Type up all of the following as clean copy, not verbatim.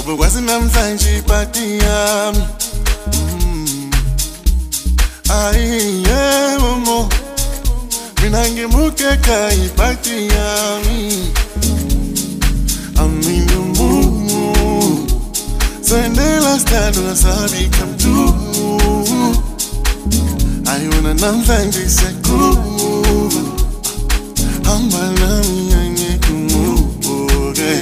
Ubukwazi namhlanje ipati yami. Ayiye momo, mina ngimuke ka ipati yami. I'm in the mood. So in the last time I sabi come to. I wanna namhlanje sekuva. Hamba nami ngikubuke.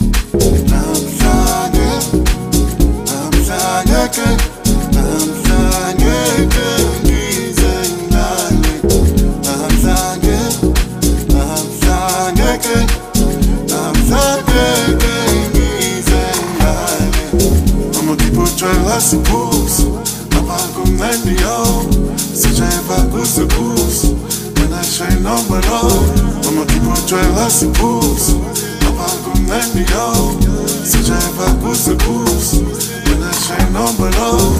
Se pulso, apago o meio, se já é bagunça pulso, mas achei não parou. Vamos que por trás se pulso, apago o meio, se já é bagunça pulso, mas achei não parou.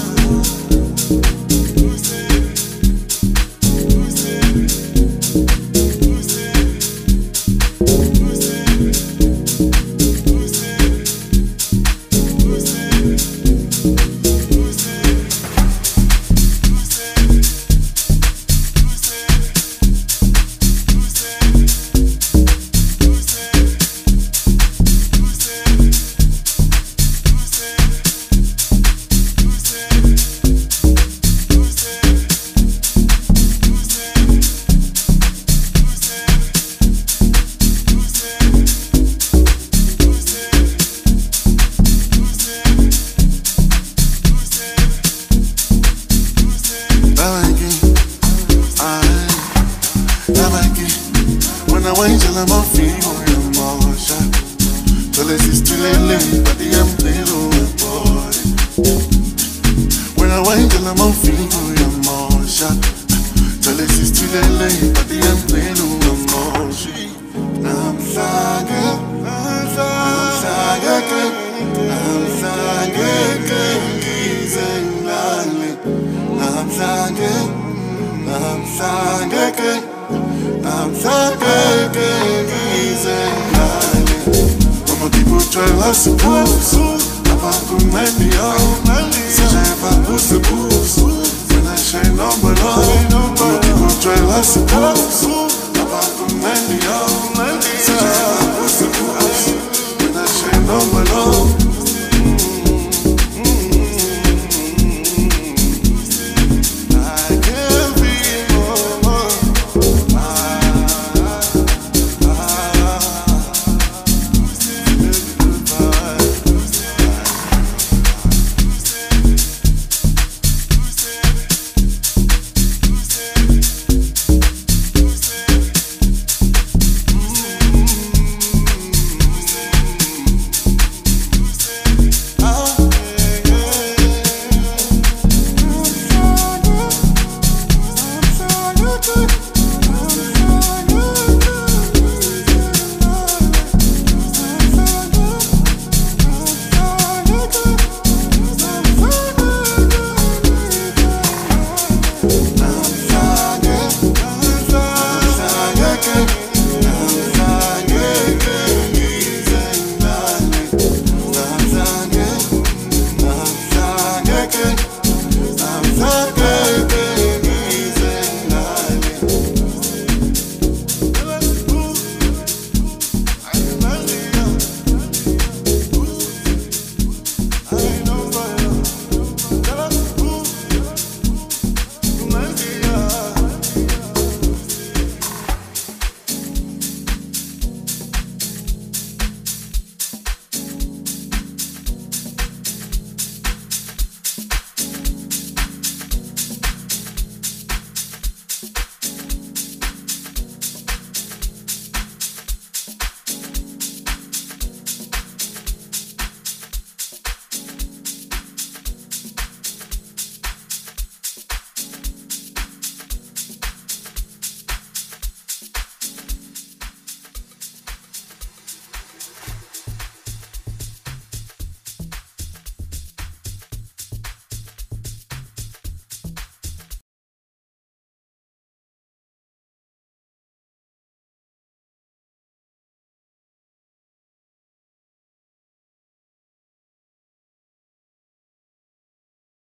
When I wait till I'm off you, I'm all shot. Till it's too late, but the little boy. When I wait till I'm off you, I'm all shot. Till it's too late, but the little boy. I'm flying, I'm flying, como tipo trailer se pulso, apago o meio, se já é bagunça pulso, mas achei não parou. Como tipo trailer se pulso, apago o meio, se já é bagunça pulso.